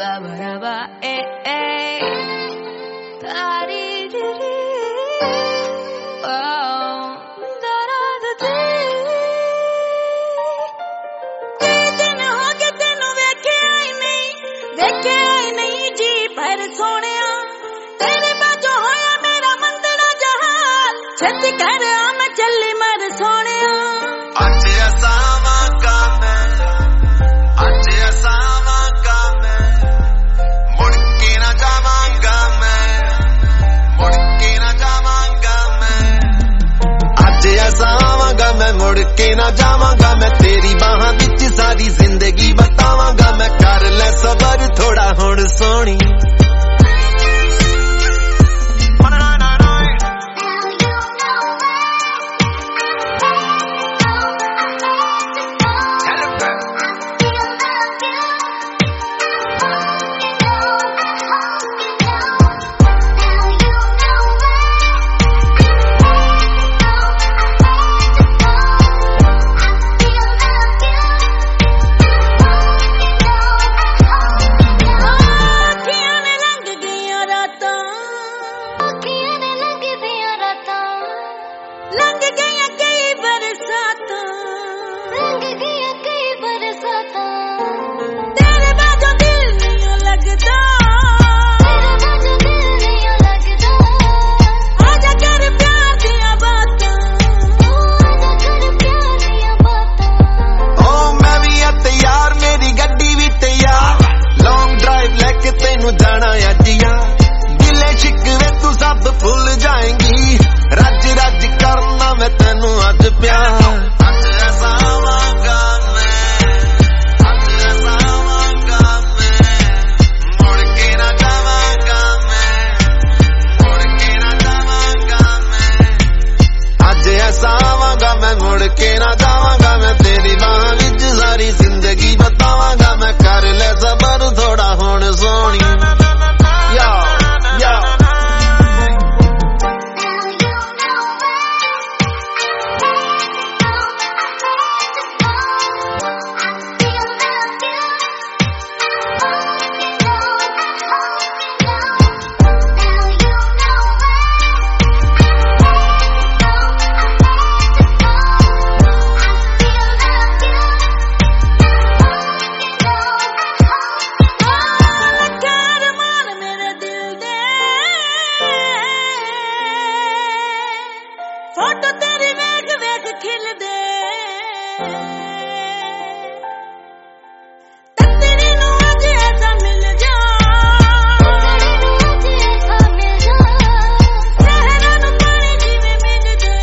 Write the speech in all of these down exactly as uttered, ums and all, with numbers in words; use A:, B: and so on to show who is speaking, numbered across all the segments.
A: ba ba da ba eh eh da di di di oh da da da di koi din ho ke tenu vekhya hi nahi vekhya hi nahi ji par sohniya tere bajo hoya mera mandana jahan chhat kar am challi mar sohniya
B: ਅੱਜ ਅਸਾਵਾਂਗਾ ਮੈਂ ਅੱਜ ਅਸਾਵਾਂਗਾ ਮੈਂ ਮੁੜ ਕੇ ਨਾ ਜਾਵਾਂਗਾ ਮੈਂ ਮੁੜ ਕੇ ਨਾ ਜਾਵਾਂਗਾ ਮੈਂ ਅੱਜ ਅਸਾਵਾਂਗਾ ਮੈਂ ਮੁੜ ਕੇ ਨਾ ਜਾਵਾਂਗਾ ਮੈਂ ਤੇਰੀ ਬਾਹਾਂ ਵਿੱਚ ਸਾਰੀ ਜ਼ਿੰਦਗੀ ਬਤਾਵਾਂਗਾ ਮੈਂ ਕਰ ਲੈ ਸਬਰ ਥੋੜਾ ਹੁਣ ਸੋਹਣੀ ਜਾਣਾ ਅੱਜੀਆਂ ਦਿਲੇ ਸ਼ਿਕਵੇ ਤੂੰ ਸਭ ਭੁੱਲ ਜਾਏਂਗੀ ਰੱਜ ਰੱਜ ਕਰਨਾ ਮੈਂ ਤੈਨੂੰ ਅੱਜ ਪਿਆਰ ਅੱਜ ਅਸਾਵਾਂਗਾ ਮੈਂ ਅੱਜ ਅਸਾਵਾਂਗਾ ਮੈਂ ਮੁੜ ਕੇ ਨਾ ਜਾਵਾਂਗਾ ਮੈਂ ਮੁੜ ਕੇ ਨਾ ਜਾਵਾਂਗਾ ਮੈਂ ਅੱਜ ਅਸਾਵਾਂਗਾ ਮੈਂ ਮੁੜ ਕੇ ਨਾ ਜਾਵਾਂਗਾ ਮੈਂ ਤੇਰੀ ਬਾਹਾਂ ਵਿੱਚ ਸਾਰੀ ਜ਼ਿੰਦਗੀ ਬਤਾਵਾਂਗਾ ਮੈਂ ਕਰ ਲੈ ਸਬਰ ਥੋੜਾ ਹੁਣ ਸੋਹਣੀ
A: फोटो तेरी वेख वेख खिलदे तकदीर नू अज ऐसा मिल जा सहरा नू पानी जिवें मिलदे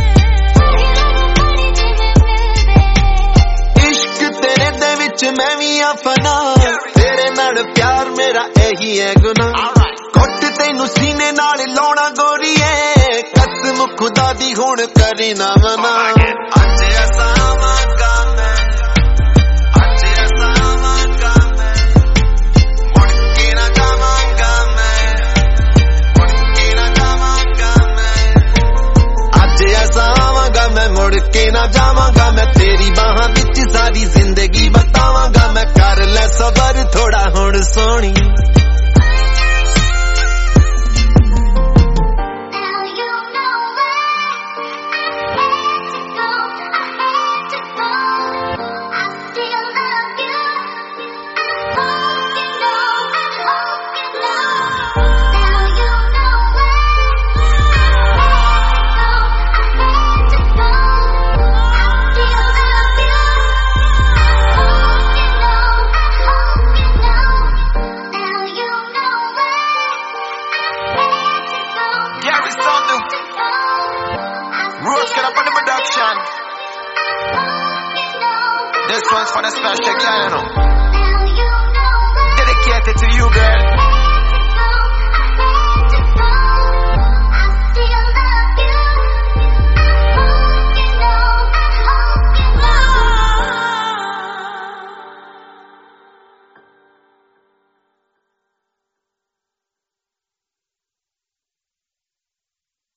B: इश्क तेरे दे विच मैं वी आ फना तेरे नाल प्यार मेरा यही है गुनाह घुट तैनू सीने नाल लाउणा गोरीए कसम खुदा दी हुण करी ना मना ਅੱਜ ਅਸਾਵਾਂਗਾ ਮੈਂ ਅੱਜ ਅਸਾਵਾਂਗਾ ਮੈਂ ਮੁੜ ਕੇ ਨਾ ਜਾਵਾਂਗਾ ਮੈਂ ਮੁੜ ਕੇ ਨਾ ਜਾਵਾਂਗਾ ਮੈਂ ਅੱਜ ਅਸਾਵਾਂਗਾ ਮੈਂ ਮੁੜ ਕੇ ਨਾ ਜਾਵਾਂਗਾ ਮੈਂ ਤੇਰੀ ਬਾਹਾਂ ਵਿੱਚ ਸਾਰੀ ਜ਼ਿੰਦਗੀ ਬਤਾਵਾਂਗਾ ਮੈਂ ਕਰ ਲੈ ਸਬਰ ਥੋੜਾ ਹੁਣ ਸੋਹਣੀ Rose get up on the production. This one's for the special guy, you know. Dedicated to you, girl.